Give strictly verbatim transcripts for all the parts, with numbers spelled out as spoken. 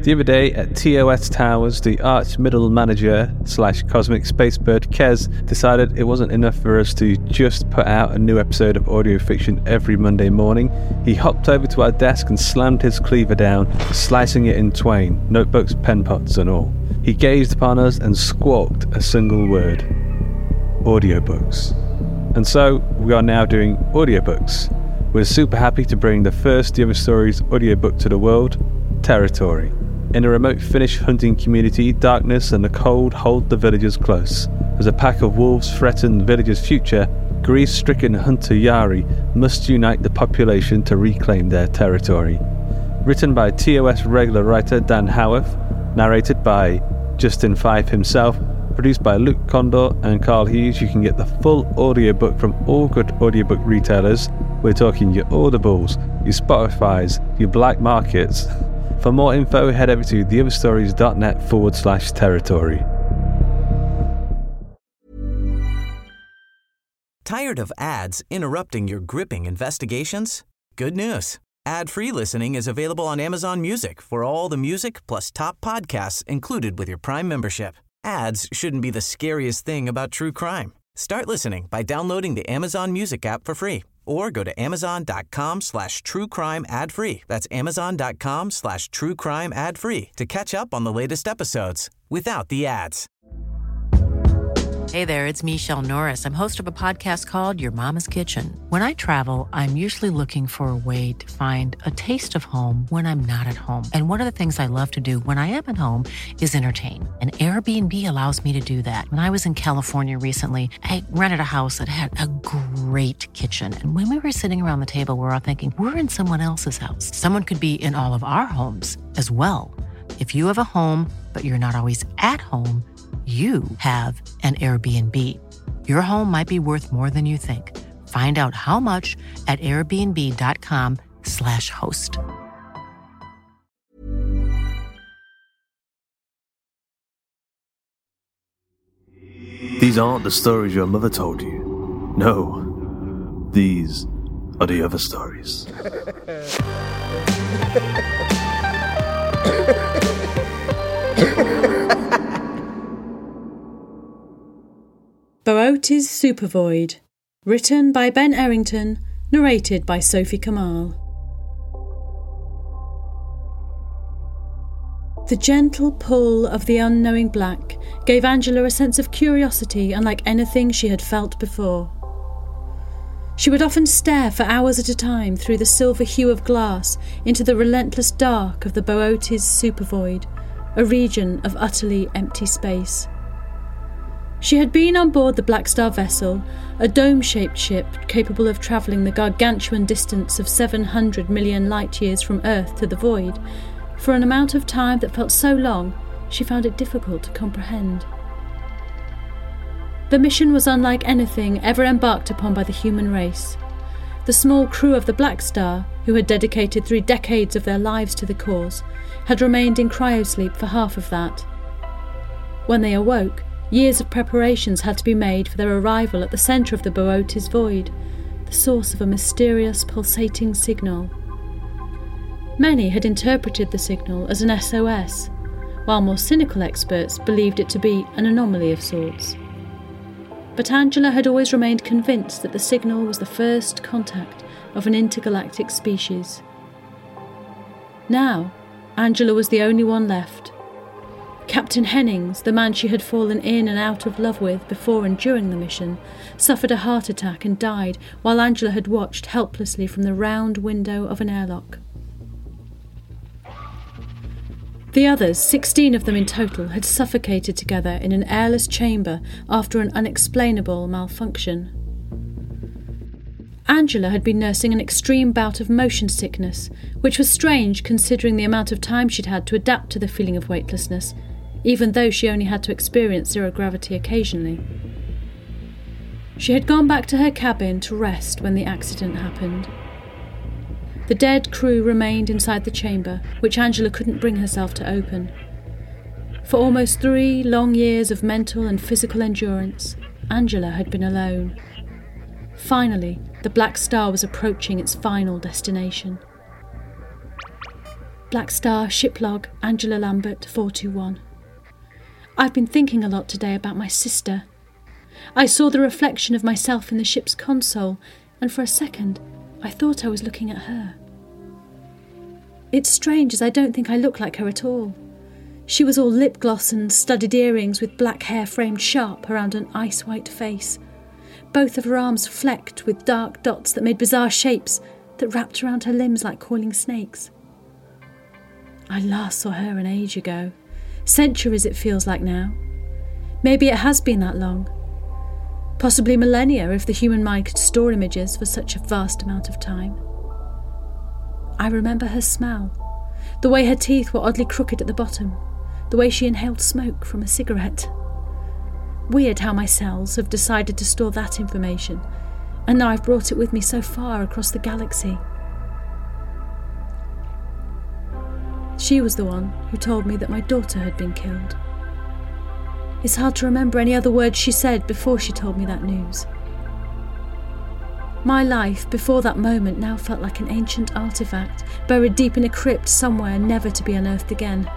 The other day at T O S Towers, the arch middle manager slash cosmic spacebird Kez decided it wasn't enough for us to just put out a new episode of audio fiction every Monday morning. He hopped over to our desk and slammed his cleaver down, slicing it in twain, notebooks, pen pots and all. He gazed upon us and squawked a single word: audiobooks. And so we are now doing audiobooks. We're super happy to bring the first The Other Stories audiobook to the world, Territory. In a remote Finnish hunting community, darkness and the cold hold the villagers close. As a pack of wolves threaten the villagers' future, grief-stricken hunter Jari must unite the population to reclaim their territory. Written by T O S regular writer Dan Howarth, narrated by Justin Fife himself, produced by Luke Condor and Carl Hughes. You can get the full audiobook from all good audiobook retailers. We're talking your Audibles, your Spotifys, your black markets. For more info, head over to theotherstories.net forward slash territory. Tired of ads interrupting your gripping investigations? Good news. Ad-free listening is available on Amazon Music for all the music plus top podcasts included with your Prime membership. Ads shouldn't be the scariest thing about true crime. Start listening by downloading the Amazon Music app for free or go to amazon.com slash true crime ad free. That's amazon.com slash true crime ad free to catch up on the latest episodes without the ads. Hey there, it's Michelle Norris. I'm host of a podcast called Your Mama's Kitchen. When I travel, I'm usually looking for a way to find a taste of home when I'm not at home. And one of the things I love to do when I am at home is entertain. And Airbnb allows me to do that. When I was in California recently, I rented a house that had a great kitchen. And when we were sitting around the table, we were all thinking, we're in someone else's house. Someone could be in all of our homes as well. If you have a home, but you're not always at home, you have an Airbnb. Your home might be worth more than you think. Find out how much at airbnb.com slash host. These aren't the stories your mother told you. No, these are the other stories. Boötes Supervoid, written by Ben Errington, narrated by Sophie Kamal. The gentle pull of the unknowing black gave Angela a sense of curiosity unlike anything she had felt before. She would often stare for hours at a time through the silver hue of glass into the relentless dark of the Boötes Supervoid, a region of utterly empty space. She had been on board the Black Star vessel, a dome-shaped ship capable of travelling the gargantuan distance of seven hundred million light-years from Earth to the void, for an amount of time that felt so long she found it difficult to comprehend. The mission was unlike anything ever embarked upon by the human race. The small crew of the Black Star, who had dedicated three decades of their lives to the cause, had remained in cryosleep for half of that. When they awoke, years of preparations had to be made for their arrival at the centre of the Boötes Void, the source of a mysterious pulsating signal. Many had interpreted the signal as an S O S, while more cynical experts believed it to be an anomaly of sorts. But Angela had always remained convinced that the signal was the first contact of an intergalactic species. Now, Angela was the only one left. Captain Hennings, the man she had fallen in and out of love with before and during the mission, suffered a heart attack and died while Angela had watched helplessly from the round window of an airlock. The others, sixteen of them in total, had suffocated together in an airless chamber after an unexplainable malfunction. Angela had been nursing an extreme bout of motion sickness, which was strange considering the amount of time she'd had to adapt to the feeling of weightlessness, even though she only had to experience zero gravity occasionally. She had gone back to her cabin to rest when the accident happened. The dead crew remained inside the chamber, which Angela couldn't bring herself to open. For almost three long years of mental and physical endurance, Angela had been alone. Finally, the Black Star was approaching its final destination. Black Star, Shiplog, Angela Lambert, four two one. I've been thinking a lot today about my sister. I saw the reflection of myself in the ship's console, and for a second, I thought I was looking at her. It's strange, as I don't think I look like her at all. She was all lip gloss and studded earrings with black hair framed sharp around an ice-white face. Both of her arms flecked with dark dots that made bizarre shapes that wrapped around her limbs like coiling snakes. I last saw her an age ago. Centuries it feels like now. Maybe it has been that long. Possibly millennia if the human mind could store images for such a vast amount of time. I remember her smell, the way her teeth were oddly crooked at the bottom, the way she inhaled smoke from a cigarette. Weird how my cells have decided to store that information, and now I've brought it with me so far across the galaxy. She was the one who told me that my daughter had been killed. It's hard to remember any other words she said before she told me that news. My life before that moment now felt like an ancient artefact, buried deep in a crypt somewhere never to be unearthed again.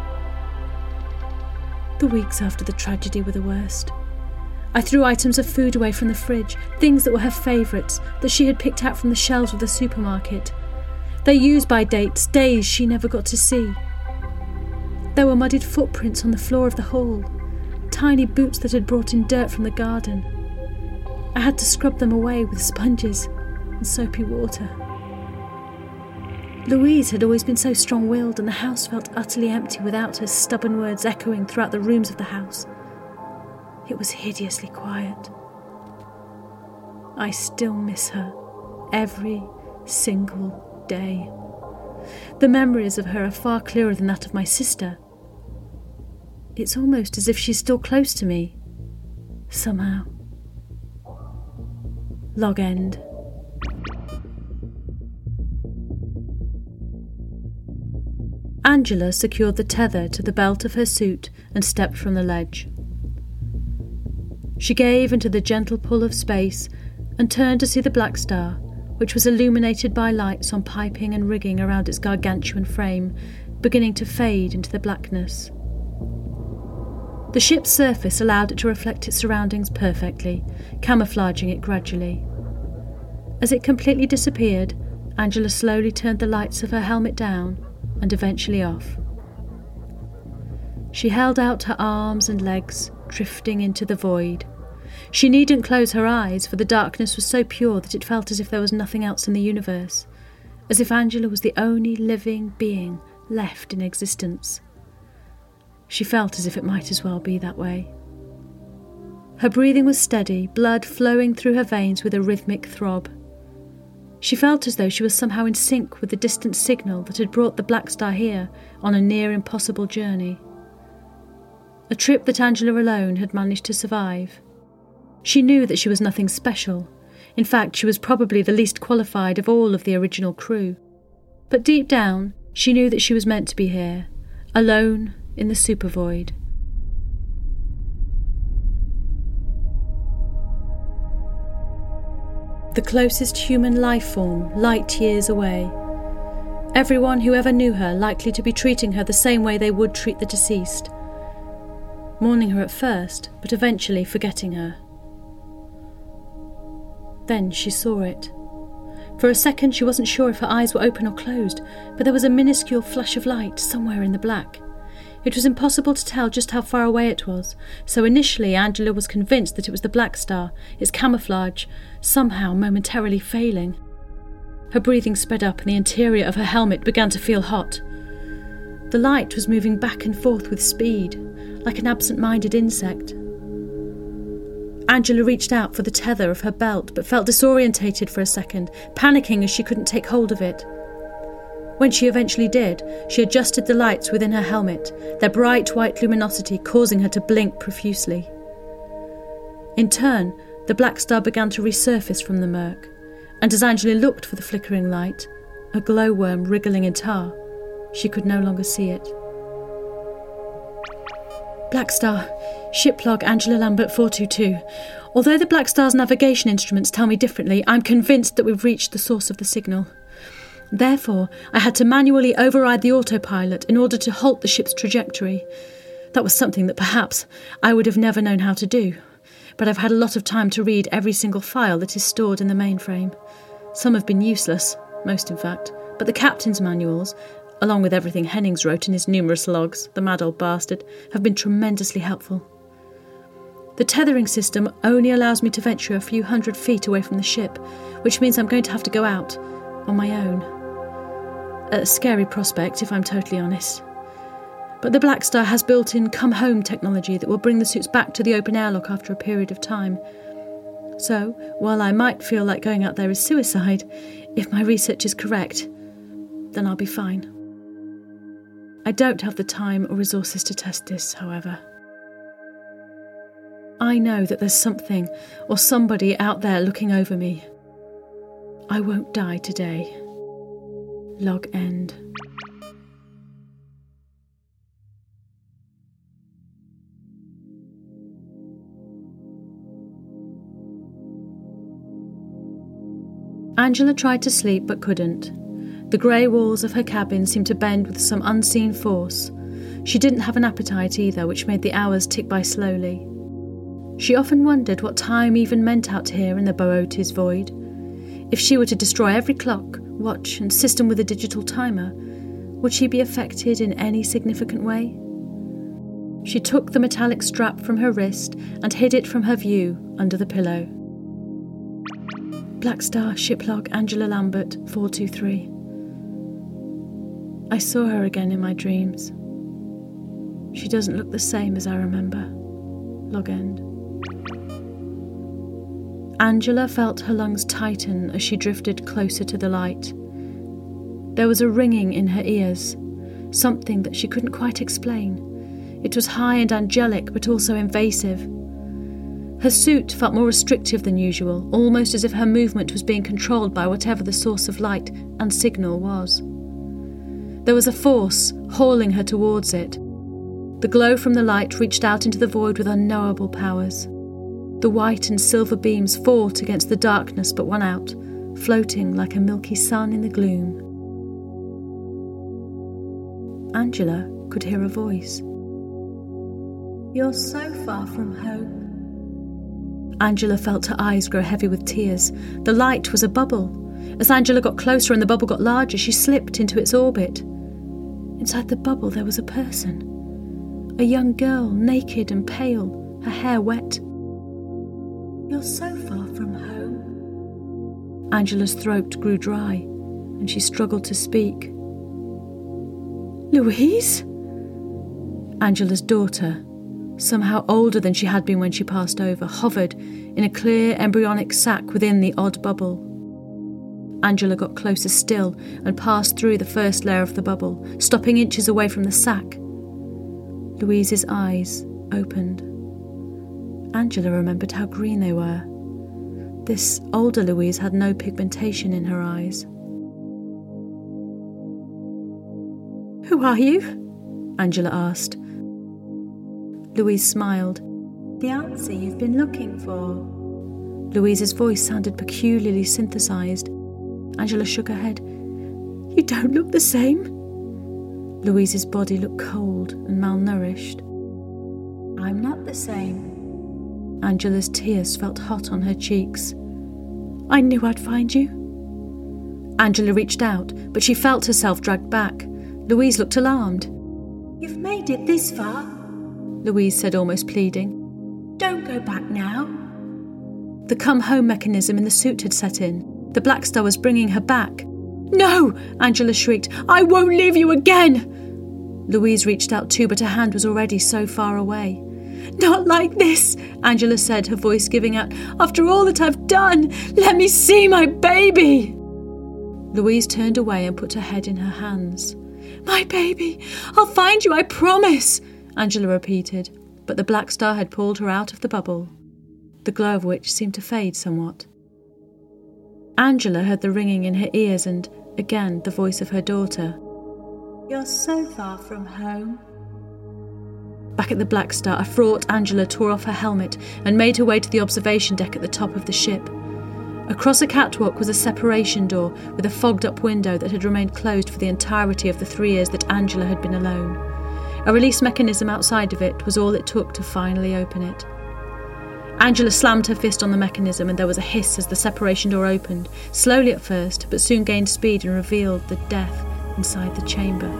The weeks after the tragedy were the worst. I threw items of food away from the fridge, things that were her favourites, that she had picked out from the shelves of the supermarket. Their use-by dates, days she never got to see. There were mudded footprints on the floor of the hall, tiny boots that had brought in dirt from the garden. I had to scrub them away with sponges and soapy water. Louise had always been so strong-willed, and the house felt utterly empty without her stubborn words echoing throughout the rooms of the house. It was hideously quiet. I still miss her every single day. The memories of her are far clearer than that of my sister. It's almost as if she's still close to me, somehow. Log end. Angela secured the tether to the belt of her suit and stepped from the ledge. She gave into the gentle pull of space and turned to see the Black Star, which was illuminated by lights on piping and rigging around its gargantuan frame, beginning to fade into the blackness. The ship's surface allowed it to reflect its surroundings perfectly, camouflaging it gradually. As it completely disappeared, Angela slowly turned the lights of her helmet down and eventually off. She held out her arms and legs, drifting into the void. She needn't close her eyes, for the darkness was so pure that it felt as if there was nothing else in the universe, as if Angela was the only living being left in existence. She felt as if it might as well be that way. Her breathing was steady, blood flowing through her veins with a rhythmic throb. She felt as though she was somehow in sync with the distant signal that had brought the Black Star here on a near impossible journey. A trip that Angela alone had managed to survive. She knew that she was nothing special. In fact, she was probably the least qualified of all of the original crew. But deep down, she knew that she was meant to be here, alone in the super void. The closest human life form, light years away. Everyone who ever knew her likely to be treating her the same way they would treat the deceased. Mourning her at first, but eventually forgetting her. Then she saw it. For a second she wasn't sure if her eyes were open or closed, but there was a minuscule flash of light somewhere in the black. It was impossible to tell just how far away it was, so initially Angela was convinced that it was the Black Star, its camouflage somehow momentarily failing. Her breathing sped up and the interior of her helmet began to feel hot. The light was moving back and forth with speed, like an absent-minded insect. Angela reached out for the tether of her belt, but felt disorientated for a second, panicking as she couldn't take hold of it. When she eventually did, she adjusted the lights within her helmet, their bright white luminosity causing her to blink profusely. In turn, the Black Star began to resurface from the murk, and as Angela looked for the flickering light, a glowworm wriggling in tar, she could no longer see it. Black Star, ship log Angela Lambert four two two. Although the Black Star's navigation instruments tell me differently, I'm convinced that we've reached the source of the signal. Therefore, I had to manually override the autopilot in order to halt the ship's trajectory. That was something that perhaps I would have never known how to do, but I've had a lot of time to read every single file that is stored in the mainframe. Some have been useless, most in fact, but the captain's manuals, along with everything Hennings wrote in his numerous logs, the mad old bastard, have been tremendously helpful. The tethering system only allows me to venture a few hundred feet away from the ship, which means I'm going to have to go out on my own. A scary prospect, if I'm totally honest. But the Black Star has built-in come-home technology that will bring the suits back to the open airlock after a period of time. So, while I might feel like going out there is suicide, if my research is correct, then I'll be fine. I don't have the time or resources to test this, however. I know that there's something or somebody out there looking over me. I won't die today. Log end. Angela tried to sleep but couldn't. The grey walls of her cabin seemed to bend with some unseen force. She didn't have an appetite either, which made the hours tick by slowly. She often wondered what time even meant out here in the Boötes void. If she were to destroy every clock, watch and system with a digital timer, would she be affected in any significant way? She took the metallic strap from her wrist and hid it from her view under the pillow. Black Star, ship log, Angela Lambert, four two three. I saw her again in my dreams. She doesn't look the same as I remember. Log end. Angela felt her lungs tighten as she drifted closer to the light. There was a ringing in her ears, something that she couldn't quite explain. It was high and angelic, but also invasive. Her suit felt more restrictive than usual, almost as if her movement was being controlled by whatever the source of light and signal was. There was a force hauling her towards it. The glow from the light reached out into the void with unknowable powers. The white and silver beams fought against the darkness but won out, floating like a milky sun in the gloom. Angela could hear a voice. "You're so far from home." Angela felt her eyes grow heavy with tears. The light was a bubble. As Angela got closer and the bubble got larger, she slipped into its orbit. Inside the bubble there was a person. A young girl, naked and pale, her hair wet. "You're so far from home." Angela's throat grew dry, and she struggled to speak. "Louise?" Angela's daughter, somehow older than she had been when she passed over, hovered in a clear embryonic sac within the odd bubble. Angela got closer still and passed through the first layer of the bubble, stopping inches away from the sac. Louise's eyes opened. Angela remembered how green they were. This older Louise had no pigmentation in her eyes. "Who are you?" Angela asked. Louise smiled. "The answer you've been looking for." Louise's voice sounded peculiarly synthesized. Angela shook her head. "You don't look the same." Louise's body looked cold and malnourished. "I'm not the same." Angela's tears felt hot on her cheeks. "I knew I'd find you." Angela reached out, but she felt herself dragged back. Louise looked alarmed. "You've made it this far," Louise said, almost pleading. "Don't go back now." The come-home mechanism in the suit had set in. The Black Star was bringing her back. "No!" Angela shrieked. "I won't leave you again!" Louise reached out too, but her hand was already so far away. "Not like this," Angela said, her voice giving out. "After all that I've done, let me see my baby!" Louise turned away and put her head in her hands. "My baby! I'll find you, I promise!" Angela repeated, but the Black Star had pulled her out of the bubble, the glow of which seemed to fade somewhat. Angela heard the ringing in her ears and, again, the voice of her daughter. "You're so far from home." Back at the Black Star, a fraught Angela tore off her helmet and made her way to the observation deck at the top of the ship. Across a catwalk was a separation door with a fogged-up window that had remained closed for the entirety of the three years that Angela had been alone. A release mechanism outside of it was all it took to finally open it. Angela slammed her fist on the mechanism and there was a hiss as the separation door opened, slowly at first, but soon gained speed and revealed the death inside the chamber.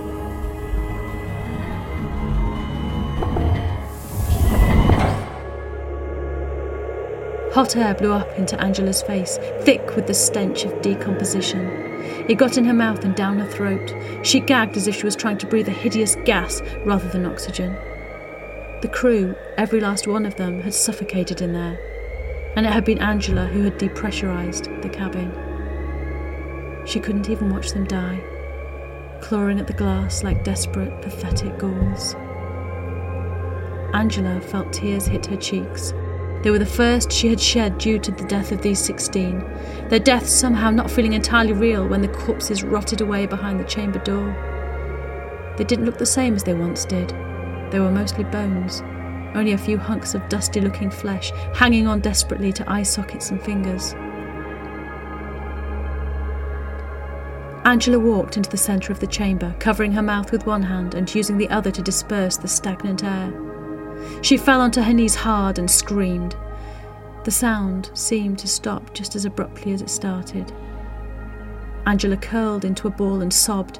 Hot air blew up into Angela's face, thick with the stench of decomposition. It got in her mouth and down her throat. She gagged as if she was trying to breathe a hideous gas rather than oxygen. The crew, every last one of them, had suffocated in there, and it had been Angela who had depressurised the cabin. She couldn't even watch them die, clawing at the glass like desperate, pathetic ghouls. Angela felt tears hit her cheeks. They were the first she had shed due to the death of these sixteen, their deaths somehow not feeling entirely real when the corpses rotted away behind the chamber door. They didn't look the same as they once did. They were mostly bones, only a few hunks of dusty-looking flesh hanging on desperately to eye sockets and fingers. Angela walked into the centre of the chamber, covering her mouth with one hand and using the other to disperse the stagnant air. She fell onto her knees hard and screamed. The sound seemed to stop just as abruptly as it started. Angela curled into a ball and sobbed.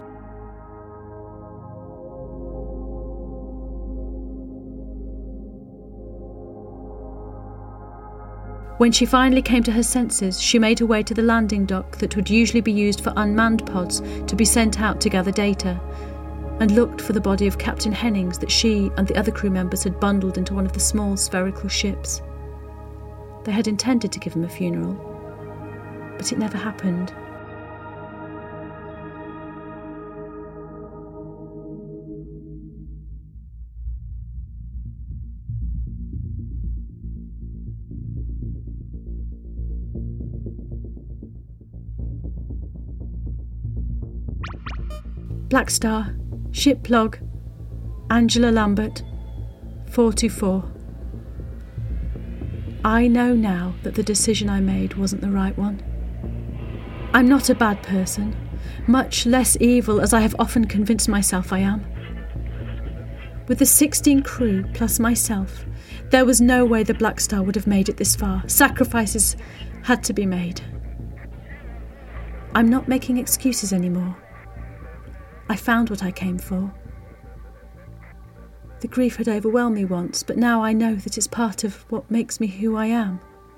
When she finally came to her senses, she made her way to the landing dock that would usually be used for unmanned pods to be sent out to gather data, and looked for the body of Captain Hennings that she and the other crew members had bundled into one of the small spherical ships. They had intended to give him a funeral, but it never happened. Black Star, ship log, Angela Lambert, four two four. I know now that the decision I made wasn't the right one. I'm not a bad person, much less evil as I have often convinced myself I am. With the sixteen crew plus myself, there was no way the Black Star would have made it this far. Sacrifices had to be made. I'm not making excuses anymore. I found what I came for. The grief had overwhelmed me once, but now I know that it's part of what makes me who I am.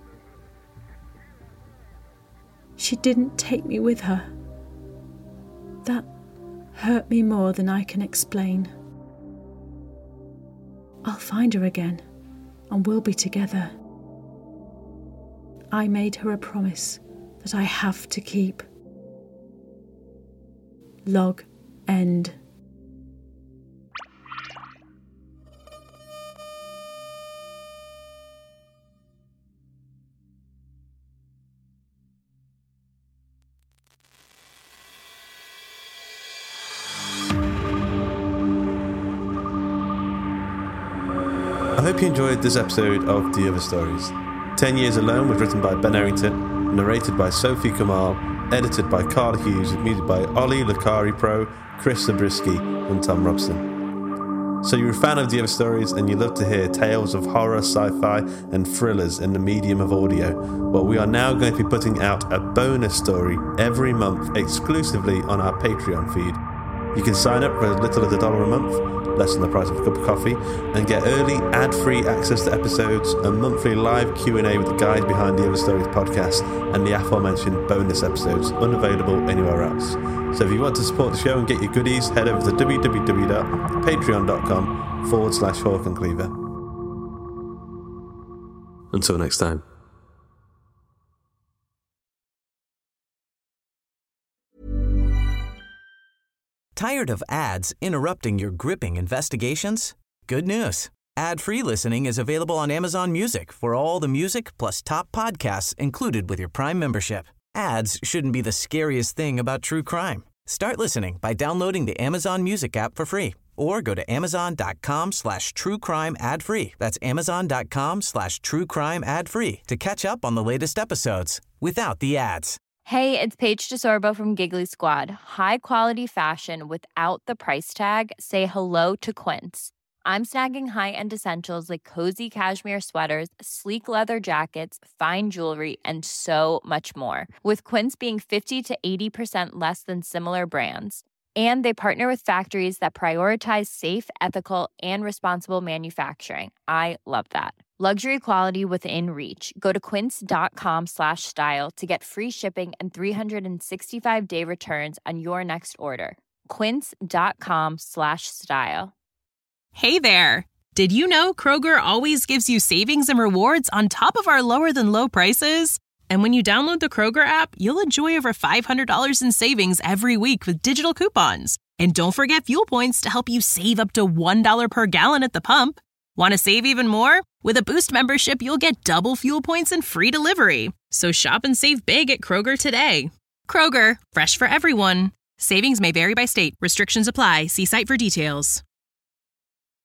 She didn't take me with her. That hurt me more than I can explain. I'll find her again, and we'll be together. I made her a promise that I have to keep. Log end. I hope you enjoyed this episode of The Other Stories. Ten Years Alone was written by Ben Errington, narrated by Sophie Kamal, edited by Carl Hughes, and music by Ollie Lucari Pro, Chris Zabriskie, and Tom Robson. So you're a fan of The Other Stories and you love to hear tales of horror, sci-fi, and thrillers in the medium of audio. Well, we are now going to be putting out a bonus story every month exclusively on our Patreon feed. You can sign up for as little as a dollar a month, less than the price of a cup of coffee, and get early ad-free access to episodes, a monthly live Q and A with the guys behind the Other Stories podcast, and the aforementioned bonus episodes unavailable anywhere else. So if you want to support the show and get your goodies, head over to www.patreon.com forward slash Hawk and Cleaver. Until next time. Tired of ads interrupting your gripping investigations? Good news. Ad-free listening is available on Amazon Music for all the music plus top podcasts included with your Prime membership. Ads shouldn't be the scariest thing about true crime. Start listening by downloading the Amazon Music app for free or go to amazon.com slash true crime ad free. That's amazon.com slash true crime ad free to catch up on the latest episodes. without the ads. Hey, it's Paige DeSorbo from Giggly Squad. High quality fashion without the price tag. Say hello to Quince. I'm snagging high-end essentials like cozy cashmere sweaters, sleek leather jackets, fine jewelry, and so much more. With Quince being fifty to eighty percent less than similar brands. And they partner with factories that prioritize safe, ethical, and responsible manufacturing. I love that. Luxury quality within reach. Go to quince.com slash style to get free shipping and three sixty-five day returns on your next order. Quince.com slash style. Hey there. Did you know Kroger always gives you savings and rewards on top of our lower than low prices? And when you download the Kroger app, you'll enjoy over five hundred dollars in savings every week with digital coupons. And don't forget fuel points to help you save up to one dollar per gallon at the pump. Want to save even more? With a Boost membership, you'll get double fuel points and free delivery. So shop and save big at Kroger today. Kroger, fresh for everyone. Savings may vary by state. Restrictions apply. See site for details.